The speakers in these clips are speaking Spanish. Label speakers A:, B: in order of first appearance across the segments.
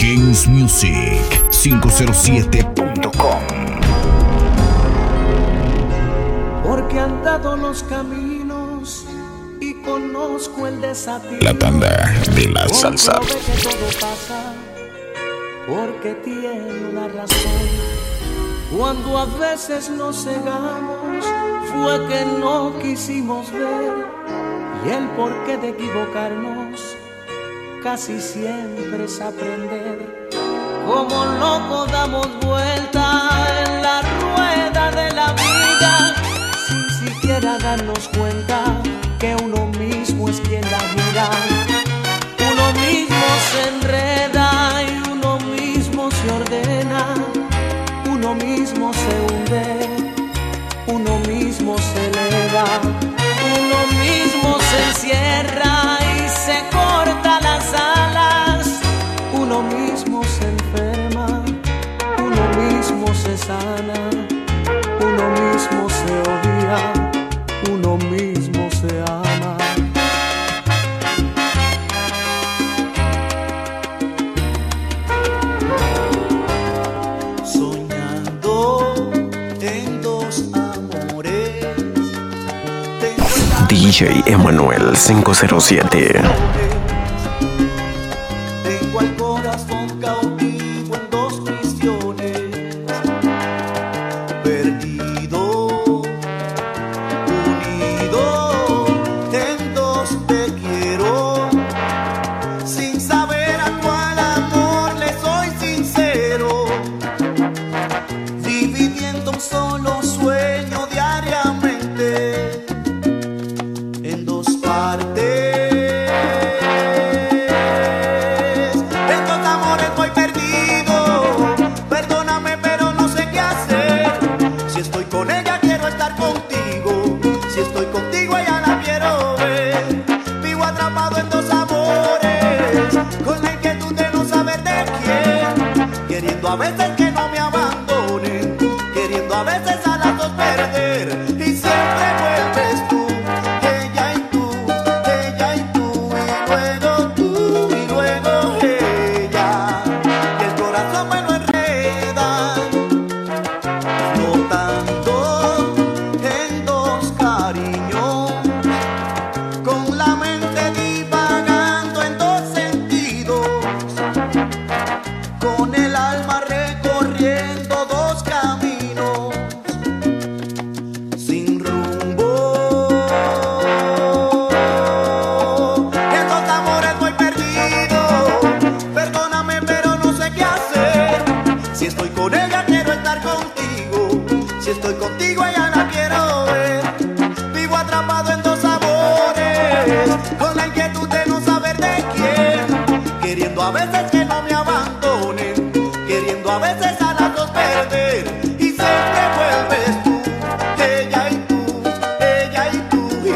A: jamesmusic507.com.
B: Porque han dado los caminos y conozco el desafío.
A: La tanda de la salsa.
B: Comprobé que todo pasa porque tiene una razón. Cuando a veces nos cegamos fue que no quisimos ver, y el porqué de equivocarnos casi siempre es aprender. Como locos damos vuelta en la rueda de la vida sin siquiera darnos cuenta que uno mismo es quien la gira. Uno mismo se enreda y uno mismo se ordena. Uno mismo se hunde, uno mismo se eleva, uno mismo se encierra y se corta las alas. Uno mismo se enferma, uno mismo se sana, uno mismo se odia, uno mismo se ama.
C: DJ Emanuel 507.
D: Tengo al corazón cautivo en dos prisiones, perdido, unido, en dos te quiero, sin saber a cuál amor le soy sincero, dividiendo un solo sueño diariamente en dos partes. En dos amores voy perdido. Perdóname, pero no sé qué hacer. Si estoy con ella, quiero estar contigo. Si estoy contigo, ella la quiero ver. Vivo atrapado en dos amores, con la inquietud de no saber de quién. Queriendo a veces que no me abandonen, queriendo a veces a las dos perder. Y siempre vuelves tú. Si estoy contigo, ella la quiero ver. Vivo atrapado en dos amores, con la inquietud de no saber de quién. Queriendo a veces que no me abandonen, queriendo a veces a las dos perder. Y siempre vuelves tú, ella y tú, ella y tú, y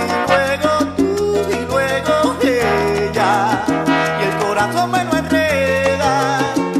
D: luego ella. Y el corazón me lo enreda.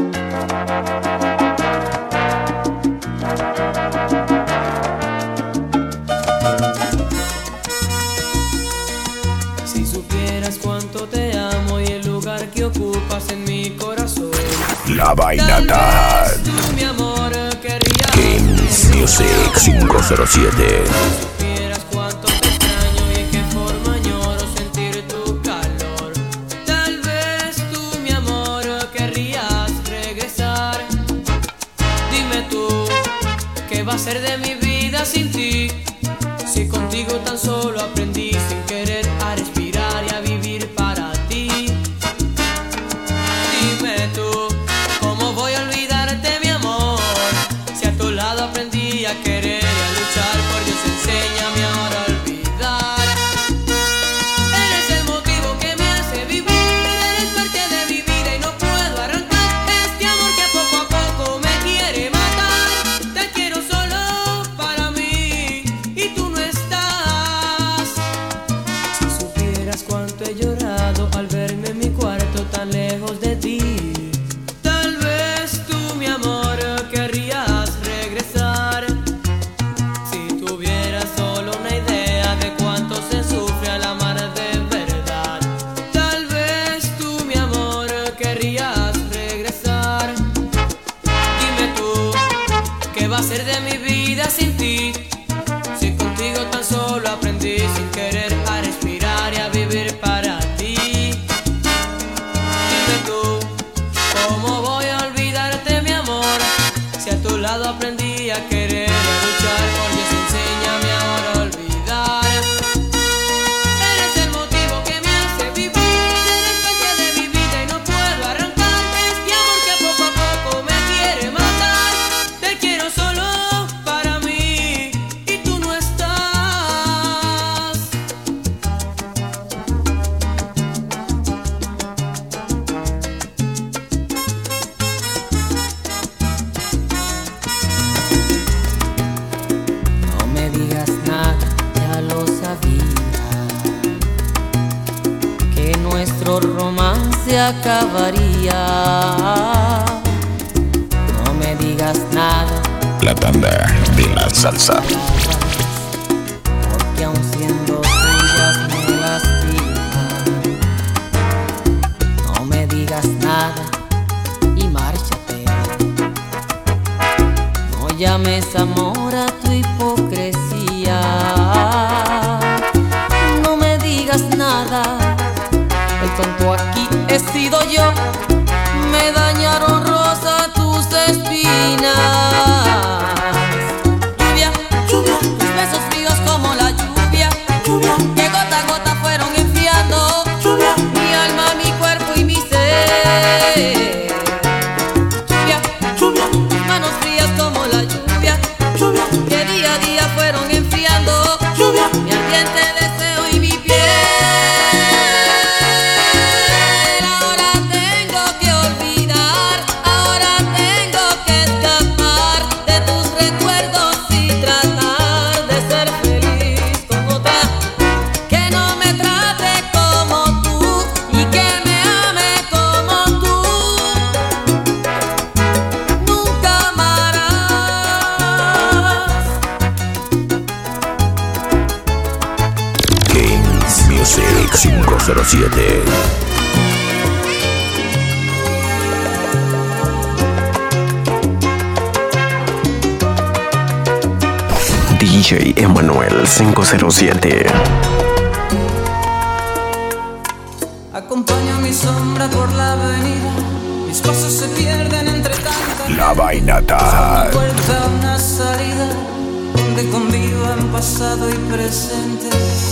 A: La Vainata.
B: Mi amor, quería
A: Games Music 507.
B: supieras cuánto te extraño y qué forma añoro sentir tu calor. Tal vez tú, mi amor, querrías regresar. Dime tú, ¿qué va a ser de mi vida sin ti? Si contigo tan solo aprendí sin querer a respirar y a vivir para ti. Dime tú, ¿cómo voy a olvidarte, mi amor? Si a tu lado aprendí a querer y a luchar, por Dios enséñame ahora a olvidar. Eres el motivo que me hace vivir, eres parte de mi vida y no puedo arrancar este amor que poco a poco me quiere matar. Te quiero solo para mí y tú no estás. Si supieras cuánto he llorado al verme en mi cuarto tan lejos de ti. Tal vez tú, mi amor, querrías regresar. Si tuvieras solo una idea de cuánto se sufre al amar de verdad. Tal vez tú, mi amor, querrías regresar.
E: nuestro romance acabaría. No me digas nada.
A: La tanda de la salsa.
E: Porque aun siendo tuyas me lastiman. No me digas nada y márchate. No llames amor a tu hipocresía. No me digas nada. El tonto aquí he sido yo. Me dañaron rosa tus espinas. Lluvia, tus besos fríos como la lluvia, que gota a gota fueron enfriando mi alma, mi cuerpo y mi ser. Lluvia, tus manos frías como la lluvia, que día a día fueron enfriando mi ardiente deseo y mi piel. Ahora tengo que olvidar, ahora tengo que escapar de tus recuerdos y tratar de ser feliz con otra que no me trate como tú y que me ame como tú. Nunca amarás.
A: Kings Music 507.
C: DJ Emanuel 507.
B: Acompaño mi sombra por la avenida, mis pasos se pierden entre tantas.
A: La Vainata.
B: Una puerta, una salida, donde convivan pasado y presente.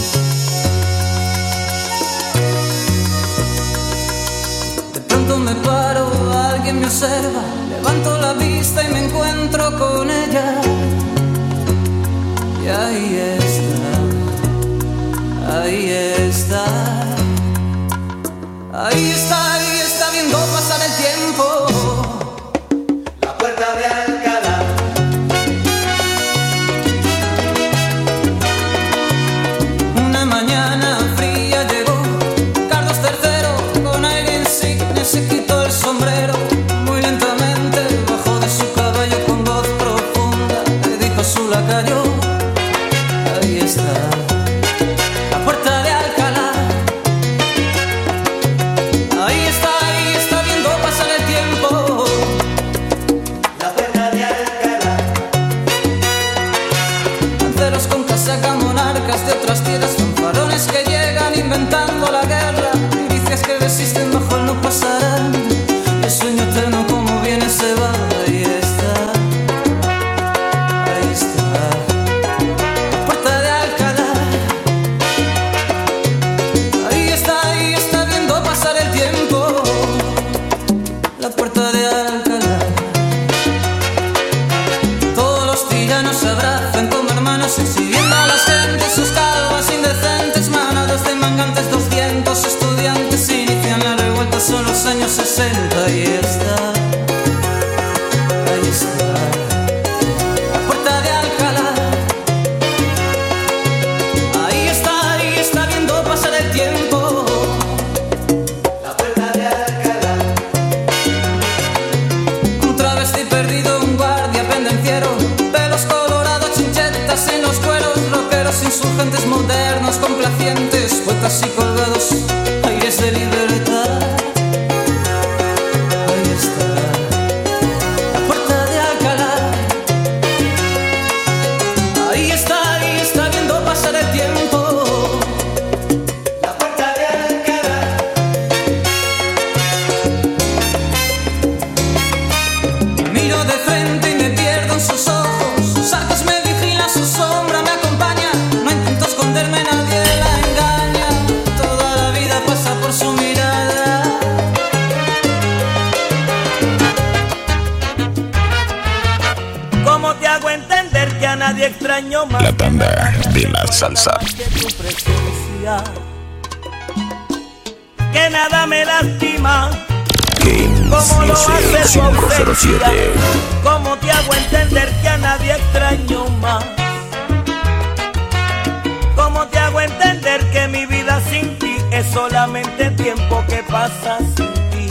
B: De pronto me paro, alguien me observa, levanto la vista y me encuentro con ella. Y ahí está, ahí está viendo pasar el tiempo. La puerta de Alcalá. Una mañana fría llegó Carlos III con aire insigne, se quitó el sombrero. Muy lentamente bajó de su caballo con voz profunda, le dijo a su lacayo: ahí está, la puerta de Alcalá. Ahí está viendo pasar el tiempo. La puerta de Alcalá. Lanceros con casaca, monarcas de otras tierras, fanfarones que llegan inventando la guerra, milicias que resisten bajo el no pasarán. El sueño eterno como viene se va. Ahí está, ahí está. La puerta de Alcalá. Todos los tillanos se abrazan como hermanos, exhibiendo a las gentes sus calvas indecentes. Manadas de mangantes, 200 estudiantes inician la revuelta, son los años 60. Ahí está, ahí está, la puerta de Alcalá. Ahí está viendo pasar el tiempo. Insurgentes modernos, complacientes, poetas y colgados, aires de libertad. Ahí está, la puerta de Alcalá. Ahí está viendo pasar el tiempo. La puerta de Alcalá. Miro de frente y me pierdo en sus ojos, sus arcos me vigilan, su sombra me acompaña. Nadie la engaña, toda la vida pasa por su mirada. ¿Cómo te hago entender que a nadie extraño más?
A: La tanda de la salsa.
B: Que tu presencia, que nada me lastima.
A: Kings
B: ¿Cómo lo
A: Music
B: hace tu ausencia?
A: 507.
B: ¿Cómo te hago entender que a nadie extraño más? ¿Cómo te hago entender que mi vida sin ti es solamente tiempo que pasa sin ti.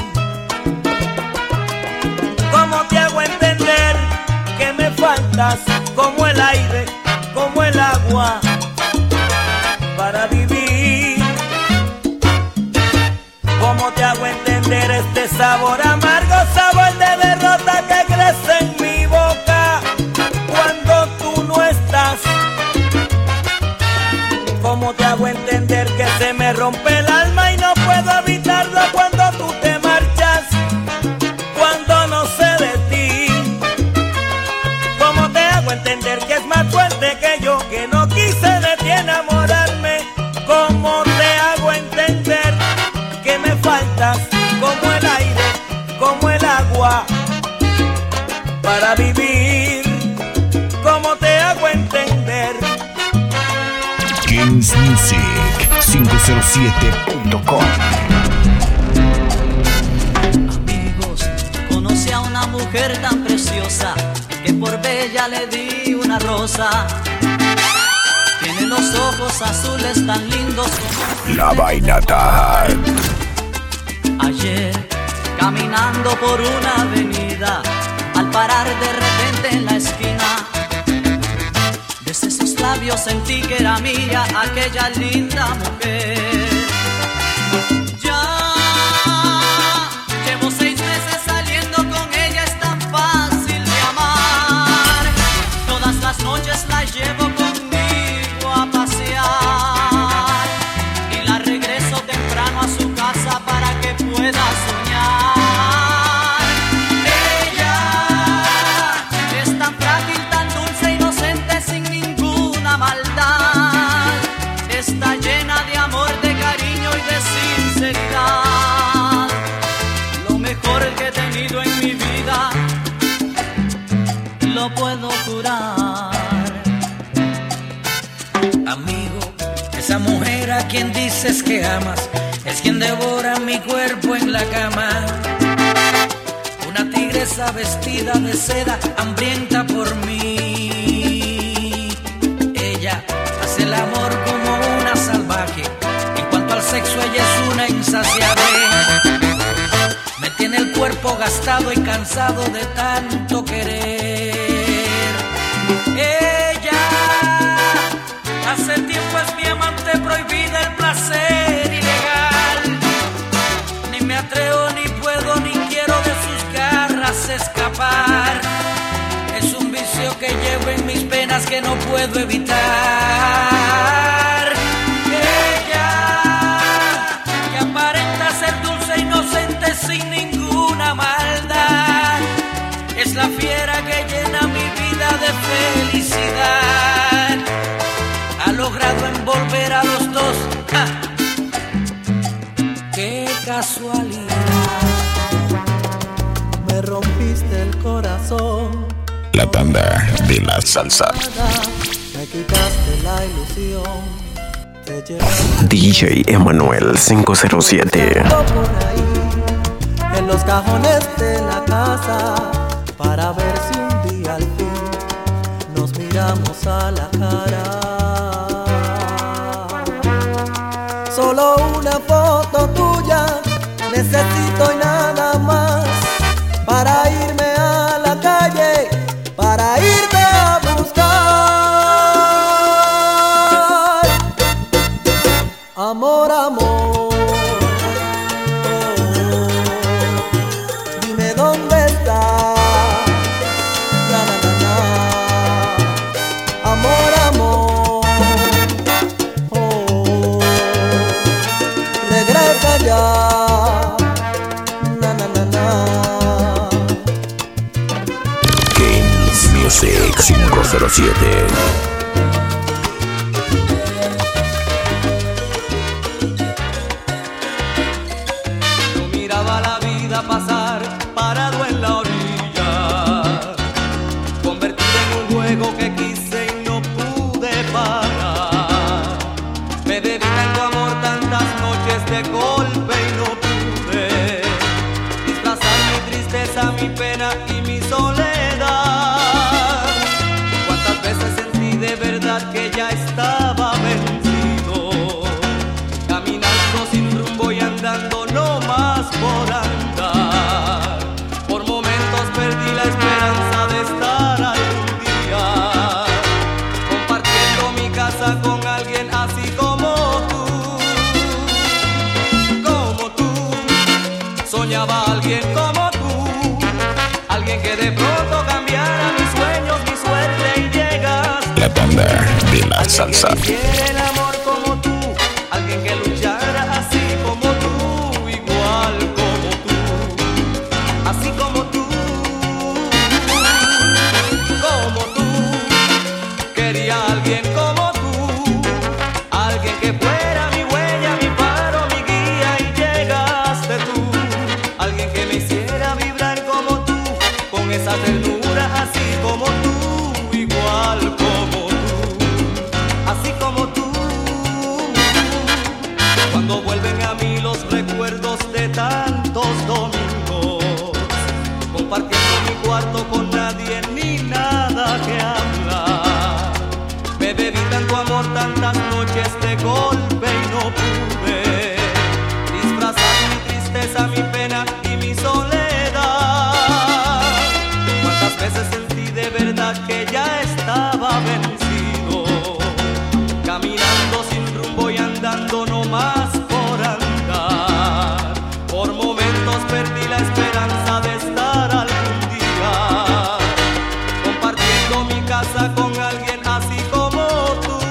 B: ¿Cómo te hago entender que me faltas como el aire, como el agua para vivir? ¿Cómo te hago entender este sabor amargo, sabor de derrota que crece en mi boca cuando tú no estás? ¿Cómo te hago entender que se me rompe el alma y no puedo evitarlo cuando tú te marchas, cuando no sé de ti? ¿Cómo te hago entender que es más fuerte que yo, que no quise de ti enamorarme? ¿Cómo te hago entender que me faltas como el aire, como el agua para vivir? ¿Cómo te hago entender?
A: Games Music 507.com.
F: Amigos, conocí a una mujer tan preciosa que por bella le di una rosa. Tiene los ojos azules tan lindos como
A: La Vaina Taj.
F: ayer, caminando por una avenida, al parar de repente en la esquina, desde esos labios sentí que era mía aquella linda mujer. Ya llevo 6 meses saliendo con ella, es tan fácil de amar. Todas las noches la llevo conmigo a pasear y la regreso temprano a su casa para que pueda soñar. Ella es tan frágil, tan dulce, inocente, sin ninguna maldad. Está llena de amor, de cariño y de sinceridad. Lo mejor que he tenido en mi vida, lo puedo jurar.
G: Amigo, esa mujer a quien dices que amas es quien devora mi cuerpo en la cama. Una tigresa vestida de seda, hambrienta por mí. Ella hace el amor como una salvaje. En cuanto al sexo, ella es una insaciable. Me tiene el cuerpo gastado y cansado de tanto querer. Ella hace tiempo es mi amante prohibida, el placer ilegal. Ni me atrevo, ni puedo, ni quiero de sus garras escapar. Es un vicio que llevo en mis penas que no puedo evitar. Ella, que aparenta ser dulce, inocente, sin ninguna maldad, es la fiera que llena mi vida de felicidad. Ha logrado envolver a los dos. ¡Ja! ¡Qué casualidad!
B: Me rompiste el corazón,
A: La tanda de la salsa.
B: me quitaste la ilusión, te llevaste
C: DJ Emanuel 507.
B: por ahí en los cajones de la casa para ver si un día al fin nos miramos a la cara. Solo una foto tuya necesito y nada más para irme a la calle, para irte a buscar. Amor, amor, dime dónde estás. Na, na, na, na. Amor, amor, regresa ya. Na, na, na, na.
A: Games Music 507.
F: Yo miraba la vida pasar parado en la orilla, convertido en un juego que quise y no pude parar. Me debí tanto amor, tantas noches de golpe y no pude disfrazar mi tristeza, mi pena y mi soledad. Cuántas veces sentí de verdad que ya estaba vencido, caminando sin
B: Soñaba alguien como tú, alguien que de pronto cambiara mis sueños, mi suerte y llegas.
A: La tanda de la salsa.
B: Alguien que hiciera el amor como tú, alguien que luchara así como tú, igual como tú, así como tú, como tú. Quería alguien como tú, alguien que fuera mi huella, mi faro, mi guía y llegaste tú. Alguien que me hiciera vibrar como tú, con esa ternura así como tú, igual como tú, así como tú. Cuando vuelven a mí los recuerdos de tantos domingos, compartiendo mi cuarto con nadie ni nada que hablar. Me bebí tanto amor, tantas noches de golpe y no pude disfrazar mi tristeza, mi pena y mi soledad. Cuántas veces sentí de verdad que ya estaba vencido, caminando sin rumbo y andando no más por andar. Por momentos perdí la esperanza de estar algún día compartiendo mi casa con alguien así como tú,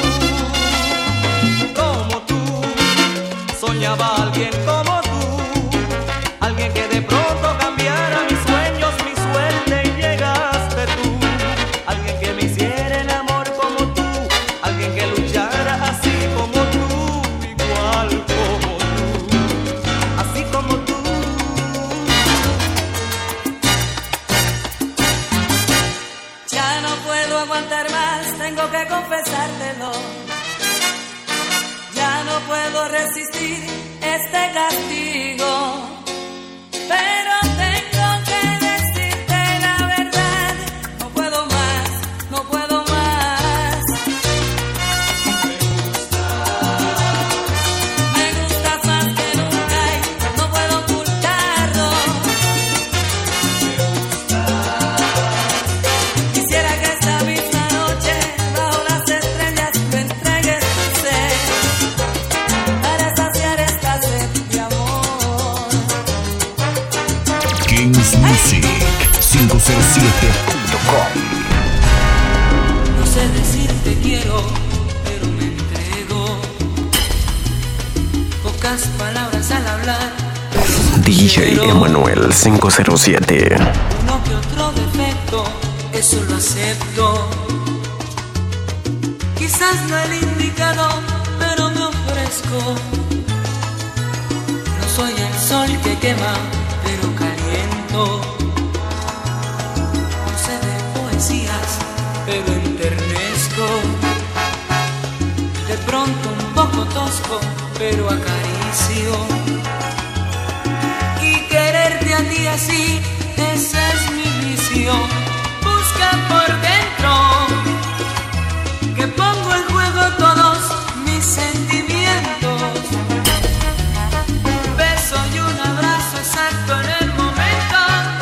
B: como tú. Soñaba alguien como tú, alguien que de pronto cambiara mis sueños, mi suerte y llegaste tú. Alguien que me hiciera el amor como tú, alguien que luchara así como tú, igual como tú, así como tú.
E: Ya no puedo aguantar más, tengo que confesártelo. Ya no puedo resistir este castigo, pero tengo que decirte la verdad. No puedo más, no puedo más. Me gustas más que nunca y no puedo ocultarlo. Quisiera que esta misma noche bajo las estrellas me entregues tu ser para saciar esta sed de amor.
A: Kings Music 507.com.
E: No sé decirte quiero, pero me entrego. Pocas palabras al hablar,
C: DJ Emanuel 507.
E: uno que otro defecto, eso lo acepto. Quizás no el indicado, pero me ofrezco. No soy el sol que quema, pero caliento. No sé de poesías, pero enternezco. De pronto un poco tosco, pero acaricio. Y quererte a ti así, ese es mi vicio. Busca por dentro, que pongo en juego todos mis sentimientos. Un beso y un abrazo exacto en el momento.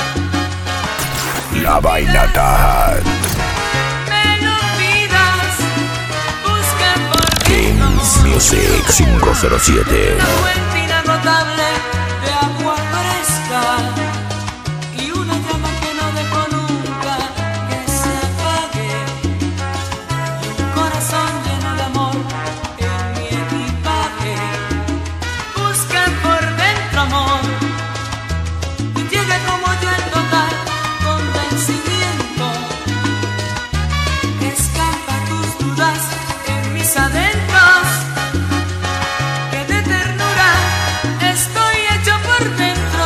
A: La Vainata.
E: Me lo pidas, busca por dentro.
A: Kings Music 507.
E: Una fuente inagotable de agua fresca y una llama que no dejo nunca que se apague, y un corazón lleno de amor en mi equipaje. Busca por dentro amor y llegue como yo el total convencimiento. Escampa tus dudas en mis adentros, que de ternura estoy hecho por dentro.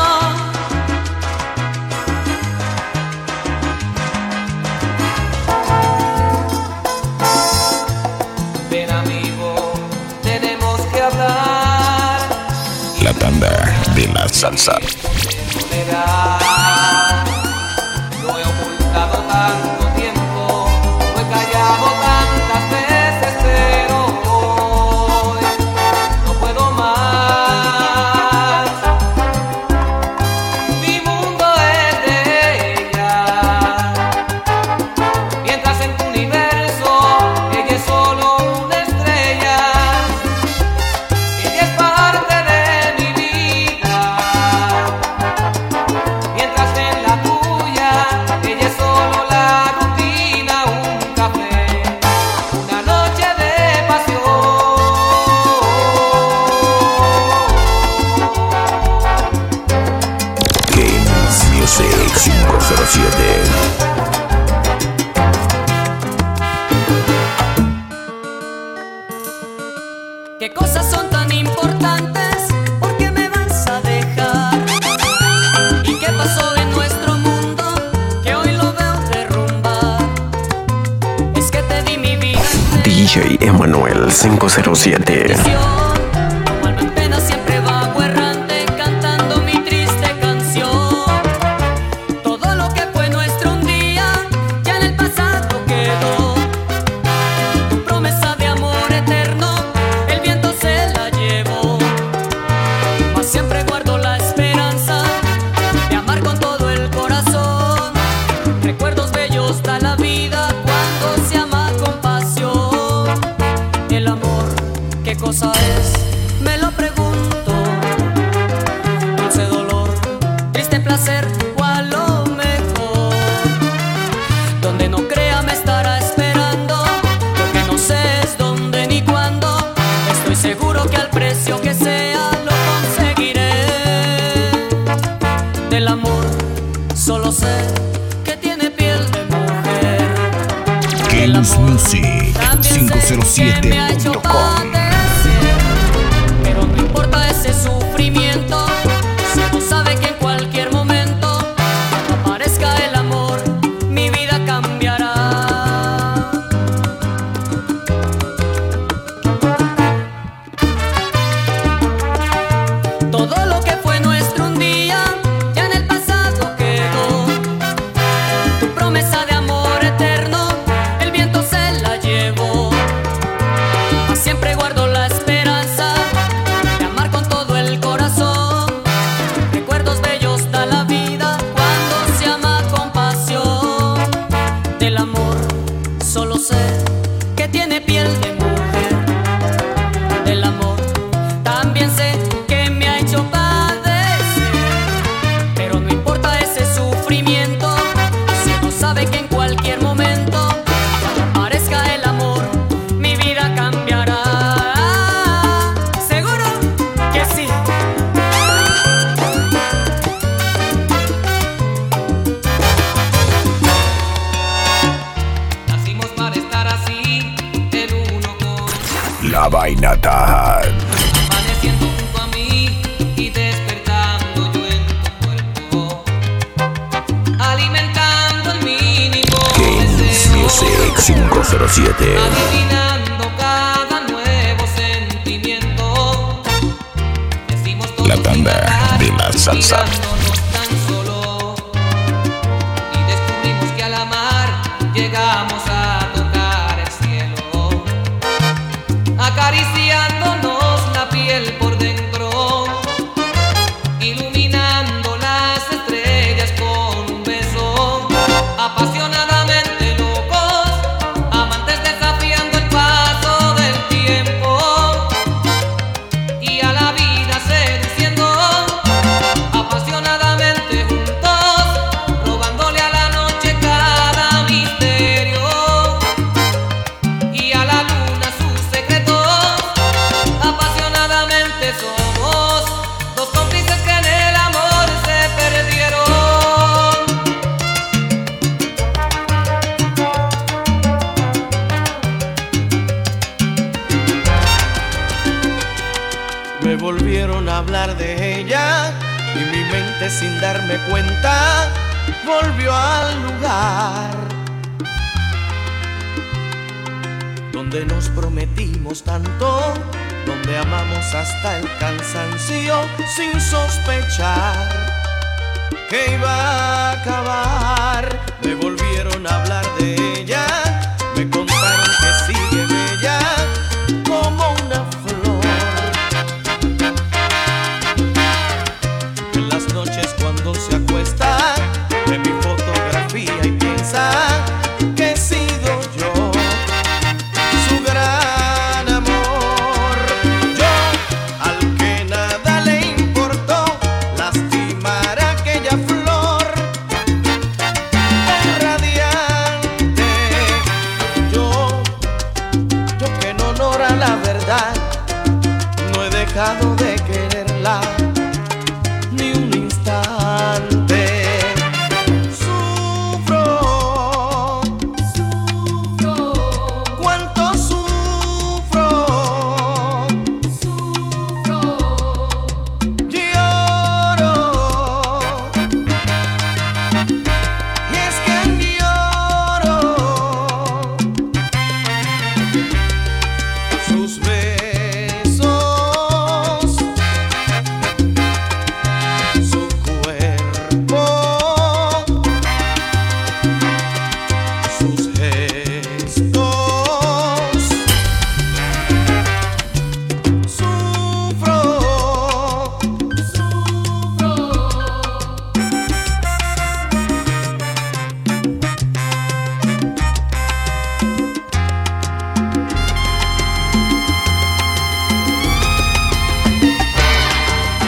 B: Ven amigo, tenemos que hablar.
A: La tanda de la salsa.
B: Soledad. Lo he ocultado tanto tiempo, lo he callado tantas veces, pero hoy no puedo más. Mi mundo es de ella, mientras en tu universo ella es solo una estrella. Ella es parte de mi vida.
A: 507.
E: ¿Qué cosas son tan importantes? ¿Por qué me vas a dejar? ¿Y qué pasó en nuestro mundo que hoy lo veo derrumbar? Es que te di mi vida.
C: DJ Emanuel 507.
E: Como alma en pena siempre vago errante, cantando mi triste canción. Todo lo que fue nuestro un día ya en el pasado quedó. Tu promesa de amor eterno el viento se la llevó. Mas siempre guardo la esperanza de amar con todo el corazón. Recuerdos bellos da la vida cuando se ama con pasión. El amor, ¿qué cosa es? Me lo pregunto. Dulce dolor, triste placer, o a lo mejor donde no crea me estará esperando. Lo que no sé es dónde ni cuándo. Estoy seguro que al precio que sea lo conseguiré. Del amor solo sé que tiene piel de mujer. Del
A: Kings
E: amor
A: Music
E: también sé que me ha hecho
A: 507.com.
E: padecer. Pero no importa ese sufrimiento, si uno sabe que en cualquier momento cuando aparezca el amor, mi vida cambiará. Todo lo que fue nuestro un día ya en el pasado quedó. Tu promesa de amor eterno el viento se la llevó. Mas siempre guardo la esperanza de amar con todo el corazón. Recuerdos bellos da la vida cuando se ama con pasión. Del amor solo sé que tiene piel de mujer. Del amor también sé que me ha hecho padecer. Pero no importa ese sufrimiento, si uno sabe que en cualquier momento cuando aparezca el amor, mi vida cambiará. Seguro que sí.
F: Nacimos para estar así, el uno con
A: La Vaina Taj.
F: amaneciendo junto a mí y despertando yo en tu cuerpo, alimentando el mínimo
A: Kings
F: deseo,
A: Music 507.
F: adivinando cada nuevo sentimiento. Decimos todos
A: La tanda de la salsa.
F: mirándonos tan solo, y descubrimos que al amar llegamos a tocar el cielo, acariciándonos la piel por dentro, iluminando las estrellas con un beso, apasionadamente locos, amantes desafiando el paso del tiempo, y a la vida seduciendo, apasionadamente juntos, robándole a la noche cada misterio, y a la luna sus secretos. Apasionadamente somos dos cómplices que en el amor se perdieron.
B: Me volvieron a hablar de ella y mi mente sin darme cuenta volvió al lugar donde nos prometimos tanto, donde amamos hasta el cansancio sin sospechar que iba a acabar. Me volvieron a hablar de ella, me contaron que sigue bella como una flor. En las noches cuando se acuesta, ve mi fotografía y piensa que he sido yo su gran amor. Yo, al que nada le importó lastimar aquella flor tan radiante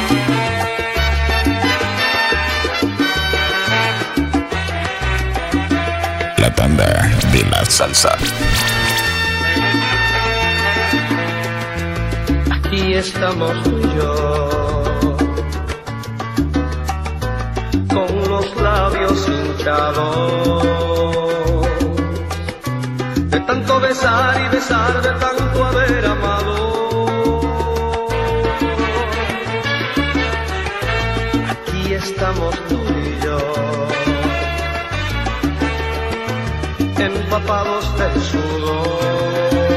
A: La tanda de la salsa.
B: Aquí estamos tú y yo, con los labios hinchados, de tanto besar y besar, de tanto haber amado. Aquí estamos tú y yo, empapados del sudor,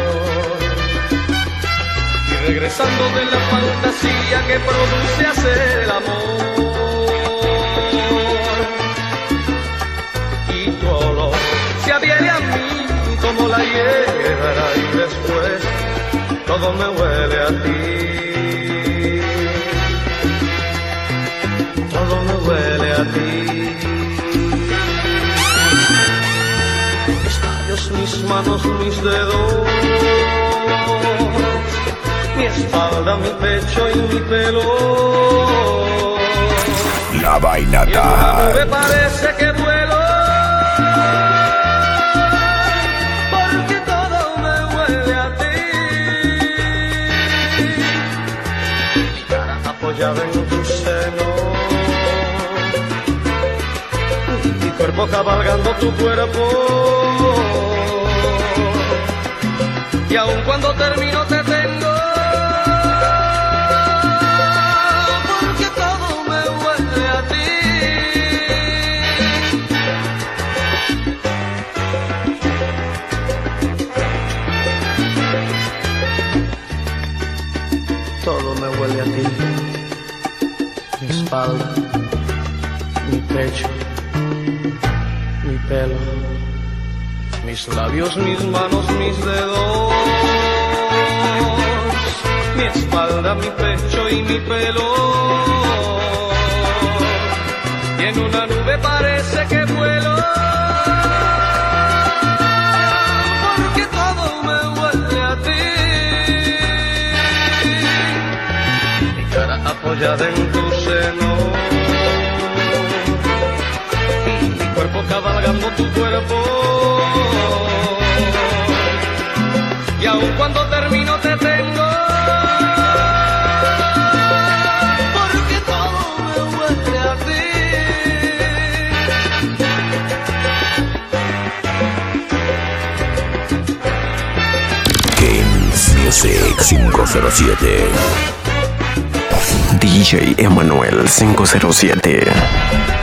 B: regresando de la fantasía que produce hacer el amor. Y tu olor se adhiere a mí como la hierba y después todo me huele a ti. Todo me huele a ti. Mis labios, mis manos, mis dedos, mi espalda, mi pecho y mi pelo.
A: La vaina
B: Y en una nube parece que vuelo, porque todo me huele a ti. Mi cara apoyada en tu seno, mi cuerpo cabalgando tu cuerpo. Y aun cuando termino te tengo, porque todo me huele a ti. Todo me huele a ti. Mi espalda, mi pecho, mi pelo, mis labios, mis manos, mis dedos, mi espalda, mi pecho y mi pelo. Y en una nube parece que vuelo, porque todo me huele a ti. Mi cara apoyada en tu seno, mi cuerpo cabalgando tu cuerpo. Y aun cuando termino te tengo, porque todo me huele a ti.
A: Kings Music 507.
C: DJ Emanuel 507.